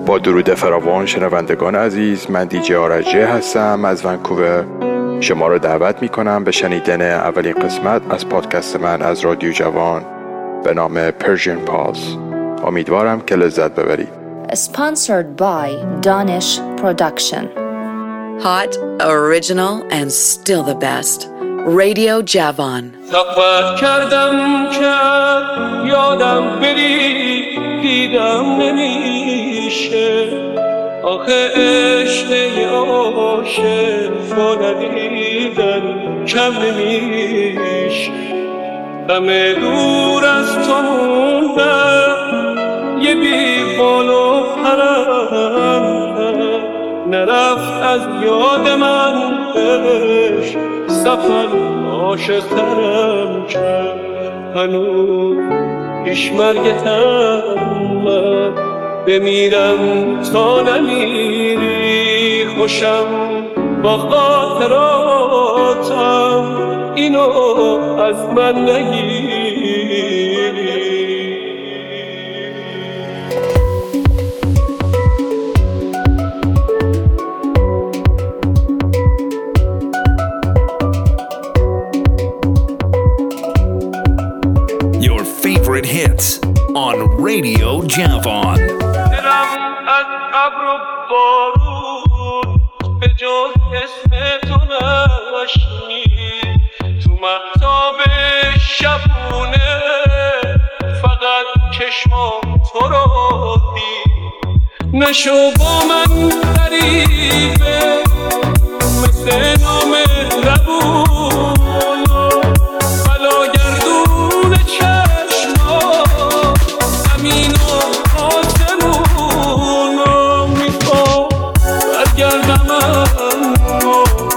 با درود فراوان شنوندگان عزیز، من دیجی آرش هستم از ونکوور. شما رو دعوت میکنم به شنیدن اولین قسمت از پادکست من از رادیو جوان به نام Persian Pulse. امیدوارم که لذت ببرید. Sponsored by Danish Production. Hot, original and still the best. Radio Javan. سفر کردم کرد یادم بری دیدم نمیشه آخه عشق عاشق با ندیدن کم نمیشه غم دور از تو موندم یه بی بال و پرم نرفت از یاد من عشق سفر عاشق ترم کرد هنوز پیش مرگتم من بمیرم تا نمیری خوشم با خاطراتم اینو از من نگیری. Your favorite hits on Radio Javan. دلم از ابر و بارون به جز اسم تو نشنید تو مهتاب شبونه فقط چشمام تو رو دید نشو با من غریبه مثل نامهربون بلا گردون چشمام زمین و آسمون میخوام برگردم اما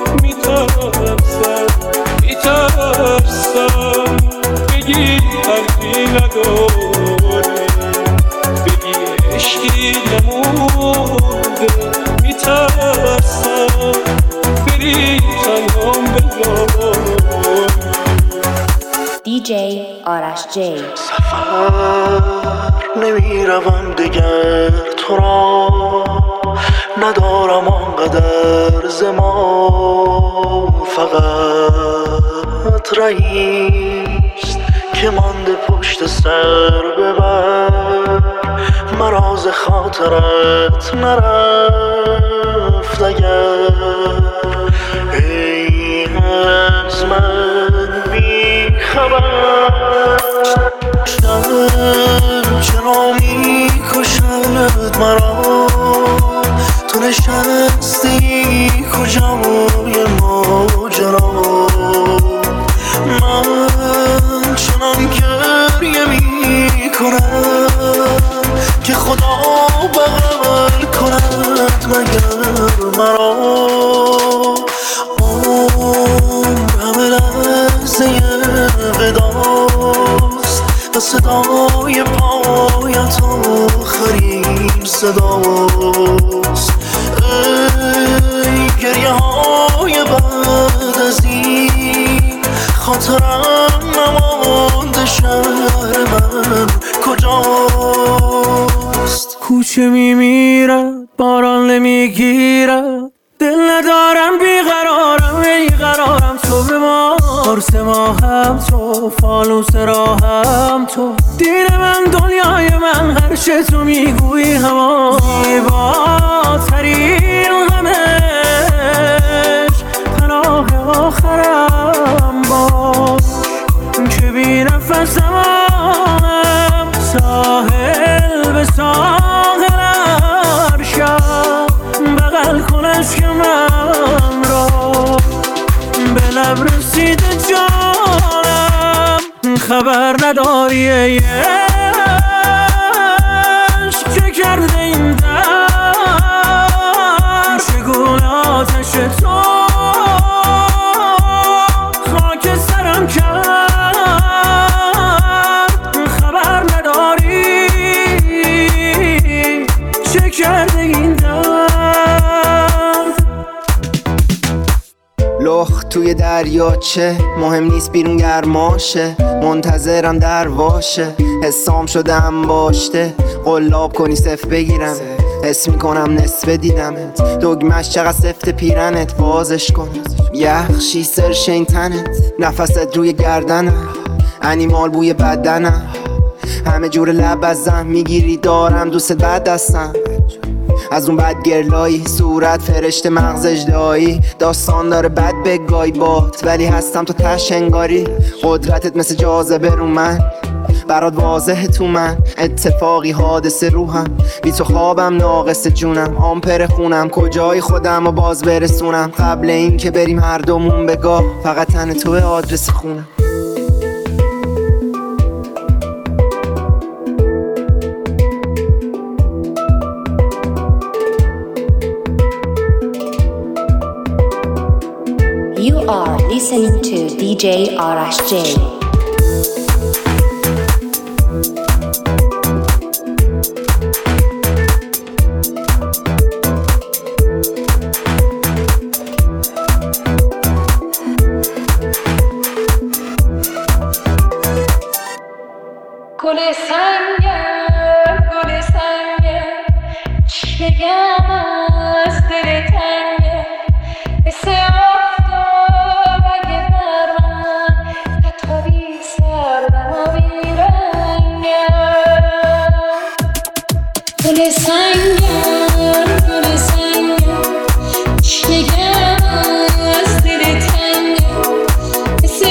میترسم بگی حرفی نداری بگی عشقی نمونده میترسم بری تنهام بذاری DJ آرش جی. سفر نمیروم دیگر تو را ندارم آنقدر زمان فقط رئیست که مانده پشت سر ببر مراز خاطرت نرفت اگر ای از من بی خبر چرا می کشند مرا تو نشستی کجای ماجرا من چنان گریه می کنم که خدا بغل کند مگر مرا همه لحظه وداست و صدای پایت آخرین صداست ای گریه های بعد از این خاطرم نمانده شهر من کجاست کوچه میمیرد باران نمیگیرد دل ندارم بیقرارم تو به ما قرص ما هم تو فانوس راهم تو دین من دنیای من هر چه تو میگویی همان زیباترین غمش پناه آخرم باش که بی نفسم ساحل به ساحل ارشم بغل کنش که من را به لب رسیده جانم خبر نداری ای عشق که کرده این در چگونه آتش تو خاک سرم کرد خبر نداری چه کرده این درد لخ توی دریاچه مهم نیست بیرون گرماشه منتظرم در واشه حسام شدم باشته قلاب کنی صف بگیرم حس میکنم نصف دیدمت، دگمش چقدر سفت پیرنت، بازش کن یخشی سرش این تنت، نفست روی گردنم، انیمال بوی بدنم، همه جور لب از زن میگیری، دارم دوست بد دستم، از اون بد گرلایی، صورت فرشته مغز اجدایی، داستان داره بد بگای بات، ولی هستم تو تش انگاری، قدرتت مثل جاذبه رو من، برات واضحه تو من، اتفاقی حادثه روحم، بی تو خوابم ناقص جونم، آمپر خونم، کجای خودم و باز برسونم، قبل این که بریم هر دومون بگاه، فقط تن توه آدرس خونم. You are listening to DJ Arash J. گل سنگم گل سنگم، چی بگم از دل تنگم، مثل آفتاب اگه بر من نتابی سردم و بیرنگم. گل سنگم گل سنگم، چی بگم از دل تنگم، مثل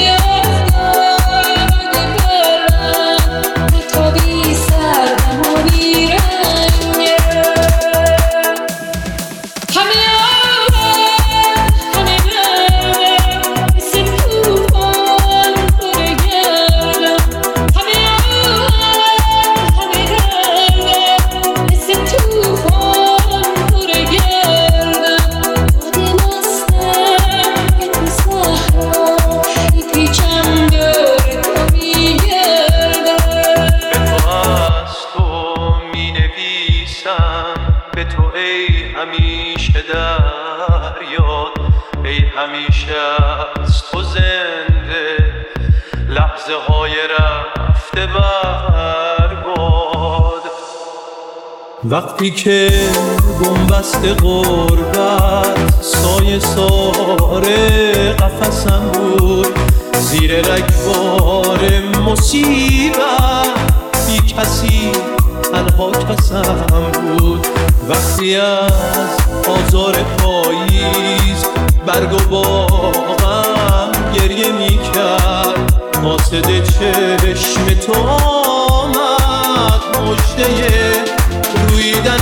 وقتی که بنبست غربت سایه ساره قفسم بود، زیر رگبار مصیبت بی کسی تنها کسم بود، وقتی از آزار پاییز برگ و باغم گریه میکرد، قاصد چشم تو آمد مژده رویدن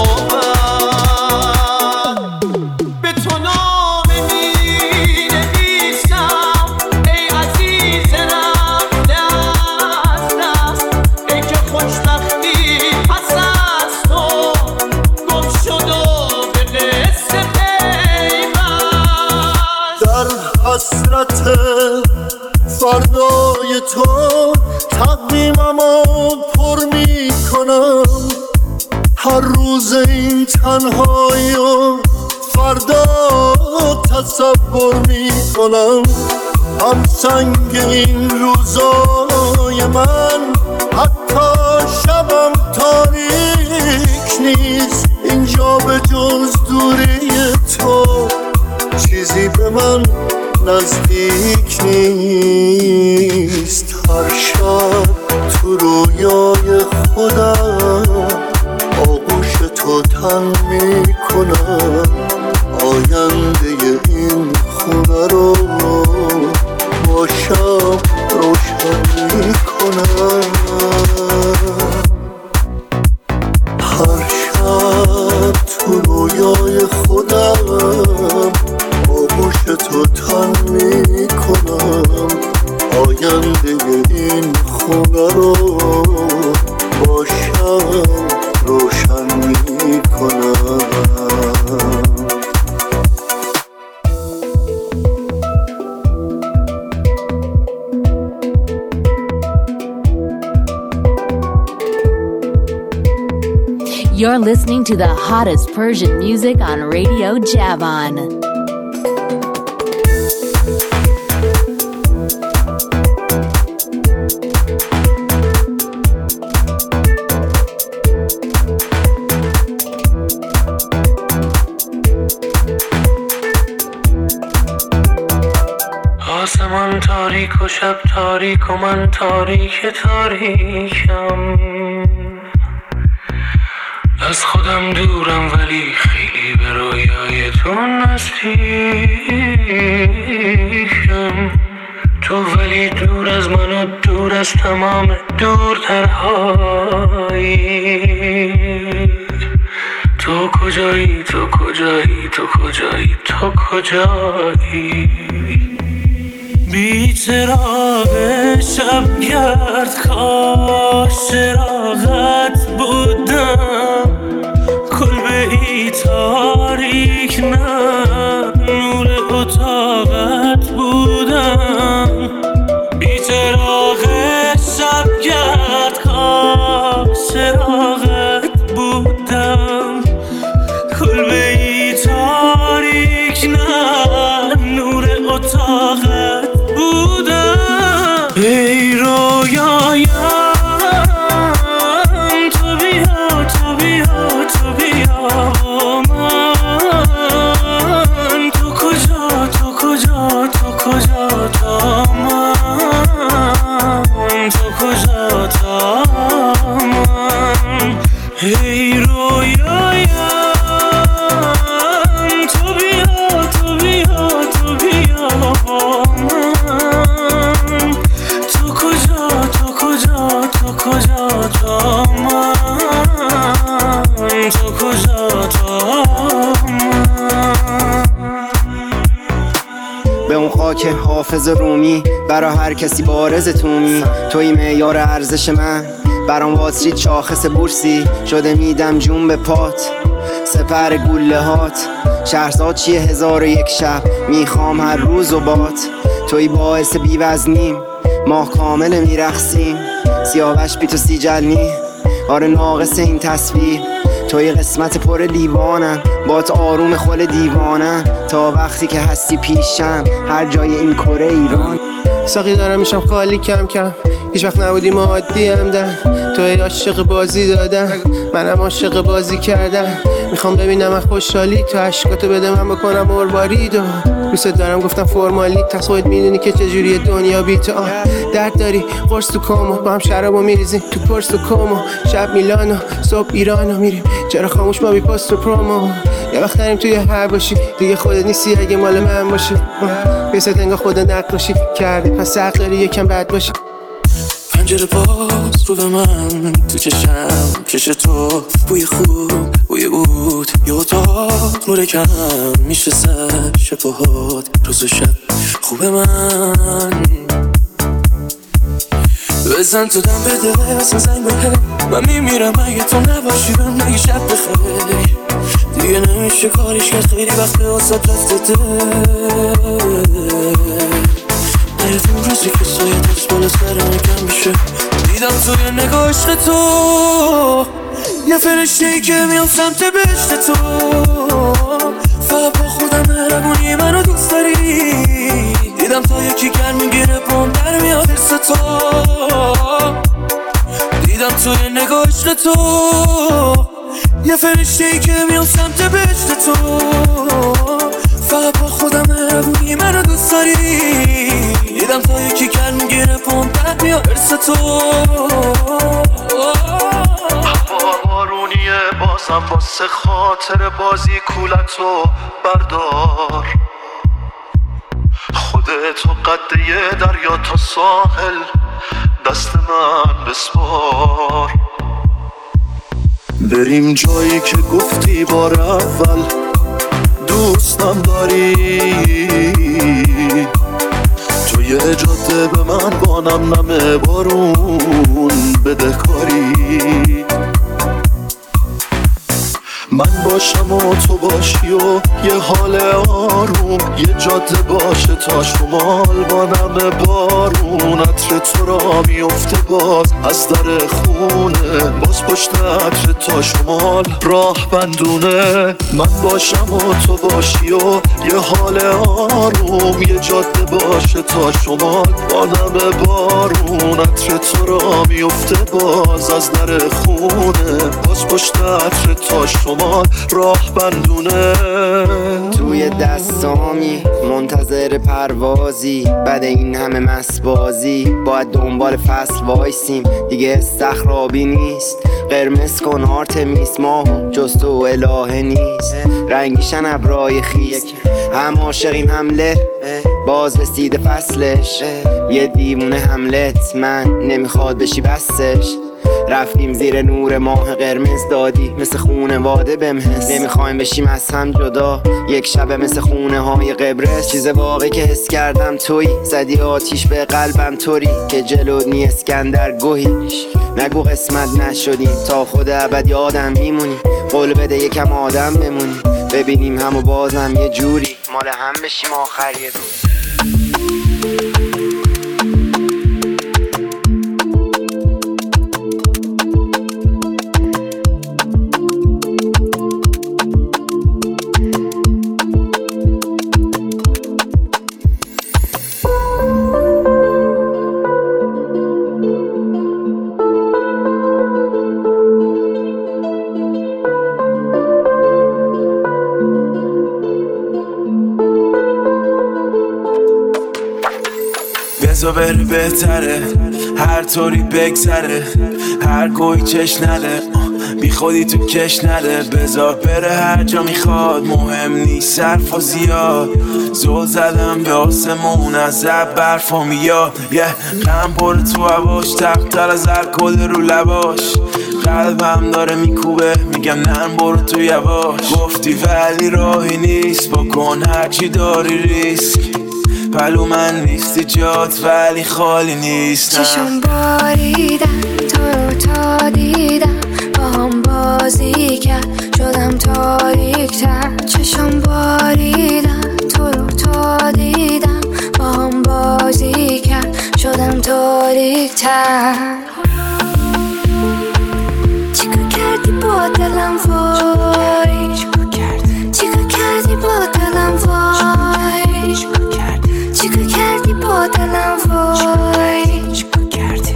آمد. به تو نامه می نویسم ای عزیز رفته از دست، ای که خوشبختی پس از تو گم شد و به قصه پیوست. در حسرت فردای تو تقویممو پر می کنم، هر روز این تنهایی و فردا تصور می کنم، هم سنگ این روزای من، حتی شبم تاریک نیست، اینجا به جز دوری تو چیزی به من نزدیک نیست. هر شب تو رویای خودم آغوش تو تن می کنم، آینده این خونه رو با شب روشن می کنم. هر شب تو رویای خودم آغوش تو تن می کنم، آینده این خونه رو با شب روشن می کنم. You're listening to the hottest Persian music on Radio Javan. آسمان تاریک و شب تاریک و من تاریک تاریکم. از خودم دورم ولی خیلی به رویای تو نزدیکم. تو ولی دور از من و دور از تمام دورترهایی. تو کجایی تو کجایی تو کجایی تو کجایی؟ بی چراغ شب گرد کاش چراغت بودم. کلبه ای تاریک نه نور اتاقت بودم. بی چراغ شب گرد کاش چراغت بودم. کلبه ای تاریک نه نور اتاقت بودم. ای رویایم تو بیا تو بیا تو بیا با من. تو کجا تو کجا تو کجا تا من. تو کجا تا من. ای رویایم تو بیا تو بیا تو بیا با من. تو کجا تو کجا تو کجا تا من. تو کجا تا من. به اون خاک حافظ رومی برا هر کسی بارز تومی. توی معیار ارزش من برام واسرید شاخص بورسی. شده میدم جون به پات سپر گوله هات. شهرزاد چیه 1001 شب میخوام هر روز و بات. توی باعث بیوزنیم ماه کامل میرخسیم. سیاوش بی تو سیجلنی آره ناقص این تصویر. توی قسمت پر دیوانم بات آروم خل دیوانم. تا وقتی که هستی پیشم هر جای این کره ایران. ساقی دارم میشم خالی کم کم. هیچ وقت نبودیم عادی همدن. توی عاشق بازی دادن منم عاشق بازی کردن. میخوام ببینم از خوشحالی تو عشقاتو بده من بکنم مروارید. و دوست دارم گفتم فرمالی تس خودت میدونی که چجوریه دنیا بی تو. درد داری قرص تو کومو با هم شرابو میریزیم تو پرس تو کومو. شب میلانو صبح ایرانو میریم چرا خاموش ما بی پست و پرومو. یه وقت داریم توی هر باشی دیگه خودت نیستی اگه مال من باشی. بیست انگاه خودت نقاشی کردی پس حق داری یکم بد باشی. پنجره باز رو به من تو چشم کش تو. بوی خوب بوی بود یه اتاق نور کم میشه سر شبهات روز و شب خوب من. بزن تو دم بده بزن زنگ بده من میمیرم اگه تو نباشی. بهم نگی شب بخیر دیگه نمیشه کاریش کرد. خیلی وقت واسه رفته اون روزی که سایه دست بالا سرم کم میشه. دیدم توی نگاه عشق تو یه فرشته‌ای که میام سمت بهشت تو. فقط با خودم مهربونی منو دوست داری. دیدم تا یکی گرم میگیره پام در میاد حس تو. دیدم توی نگاه عشق تو یه فرشته‌ای که میام سمت بهشت تو. فقط با خودم مهربونی منو دوست داری. دیدم تا یکی گرم میگیره پام در میاد حس تو. بارونیه بازم واسه خاطر بازی کولتو بردار. خودتو قد یه دریا تا ساحل دست من بسپار. بریم جایی که گفتی بار اول دوستم داری. توی جاده به من با نم نم بارون بده کاری. من باشم و تو باشی و یه حال آروم. یه جاده باشه تا شمال با نم بارون. عطر تو را میفته باز از در خونه. باز پشت عطر تا شمال راه بندونه. من باشم و تو باشی و یه حال آروم. یه جاده باشه تا شمال با نم بارون. عطر تو را میفته باز از در خونه. باز پشت عطر تا شمال شمال راه بندونه. توی دستامی منتظر پروازی، بعد این همه مسبازی باید دنبال فصل وایسیم. دیگه استخرابی نیست، قرمز کن آرتمیس، ماهو جز تو الهه نیست. رنگیشن ابرای خیس، هم عاشقیم حمله باز رسیده فصلش. یه دیوونه حملت من نمیخواد بشی بسش. رفتیم زیر نور ماه قرمز دادی مثل خونواده بمحس. نمیخوایم بشیم از هم جدا یک شبه مثل خونه های قبرس. چیز واقعی که حس کردم توی زدی آتیش به قلبم طوری که جلو نی اسکندر گوهی. نگو قسمت نشدیم تا خود ابد یادم میمونی. قول بده یکم آدم بمونی ببینیم همو بازم یه جوری مال هم بشیم آخر یه روز. بذار بره بهتره هر طوری بگذره، هر گوی چش نده بی خودی تو کش نده. بذار بره هر جا میخواد مهم نیست صرف و زیاد. زل زدم به آسمون از زب برفا میاد. غم پره تو هواش تقتر از الکل رو لباش. قلبم داره میکوبه میگم نرم برو تو یواش. گفتی ولی راهی نیست بکن هرچی داری ریسک. پلو من نیستی جات ولی خالی نیست. چشم باریدم تو رو تا دیدم با هم بازی کرد شدم تاریک‌تر. چشم باریدم تو رو تا دیدم با هم بازی کرد شدم تاریک‌تر. چیکار کردی با دلم وای، چیکار کردی با دلم وای، چیکار کردی با دلم وای، چیکار کردی.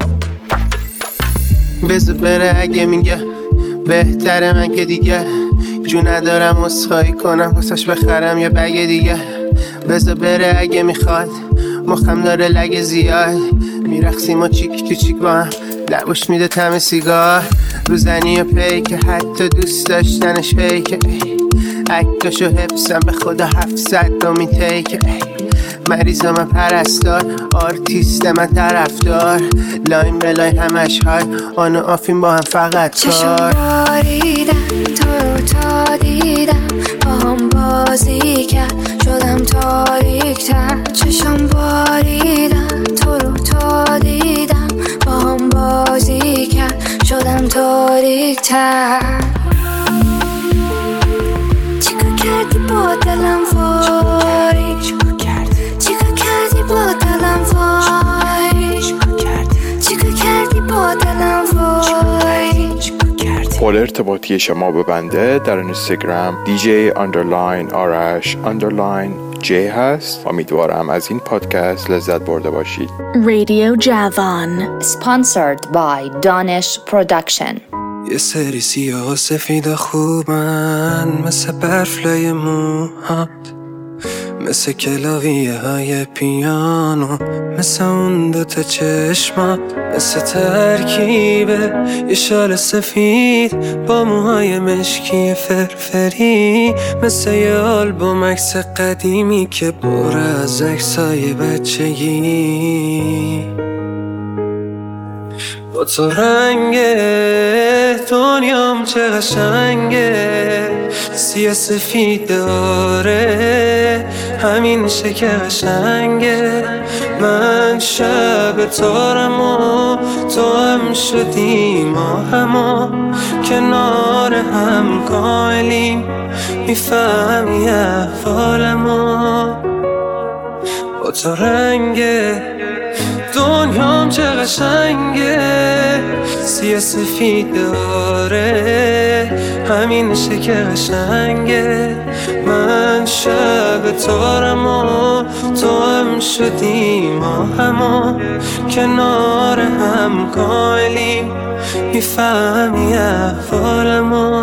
بذار بره اگه میگه بهتره من که دیگه جو ندارم اسخایی کنم واسش بخرم یه بگ دیگه. بذار بره اگه میخواد مخم داره لگ زیاد. میرقصیم و چیک تو چیک با هم لبوش میده طعم سیگار. روزنی و پیکه حتی دوست داشتنش فیکه. اکتاشو حفظم به خدا 700 تا میتیکه. مریضا من پرستار آرتیست من طرفدار. لاین به لاین همش های آن و آفیم با هم فقط کار. چشم باریدم تو رو تا دیدم با هم بازی کرد شدم تاریک‌تر. چشم باریدم تو رو تا دیدم با هم بازی کرد شدم تاریک‌تر. چیکار کردی با دلم وای، چیکار کردی با دلم وای، چیکار کردی با دلم وای. قول ارتباطی شما به بنده در اینستاگرام DJ_RASH_J هست. امیدوارم از این پادکست لذت برده باشید. Radio Javan. Sponsored by Danish Production. یه سری سیاه و سفید خوبن مثل برفلای موهات، مثل کلاویه های پیانو، مثل اون دوتا چشمات، مثل ترکیبه یه شال سفید با موهای مشکی فرفری، مثل یه آلبوم عکس قدیمی که پر از عکسای بچگی. با تو رنگ دنیام چه قشنگه، سیاه سفید داره همینشه که قشنگه. من شب تارم و تو هم شدی ما هما، کنار هم کاملیم میفهمی احوالمو. با تو رنگ دنیام چه قشنگه، سیاه سفید داره همینشه که قشنگه. من شب تارم و تو هم شدی ما هما، کنار هم کاملیم میفهمی احوالمو.